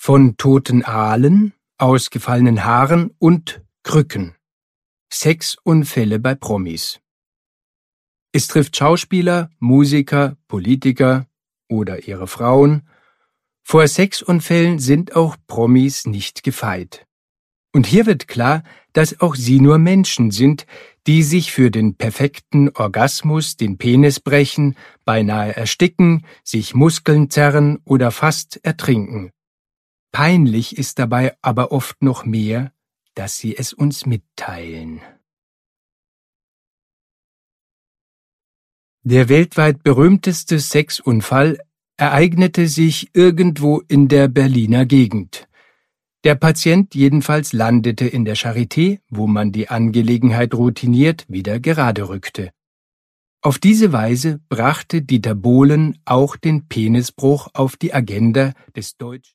von toten Aalen, ausgefallenen Haaren und Krücken. Sexunfälle bei Promis. Es trifft Schauspieler, Musiker, Politiker oder ihre Frauen. Vor Sexunfällen sind auch Promis nicht gefeit. Und hier wird klar, dass auch sie nur Menschen sind, die sich für den perfekten Orgasmus den Penis brechen, beinahe ersticken, sich Muskeln zerren oder fast ertrinken. Peinlich ist dabei aber oft noch mehr, dass sie es uns mitteilen. Der weltweit berühmteste Sexunfall ereignete sich irgendwo in der Berliner Gegend. Der Patient jedenfalls landete in der Charité, wo man die Angelegenheit routiniert wieder gerade rückte. Auf diese Weise brachte Dieter Bohlen auch den Penisbruch auf die Agenda des deutschen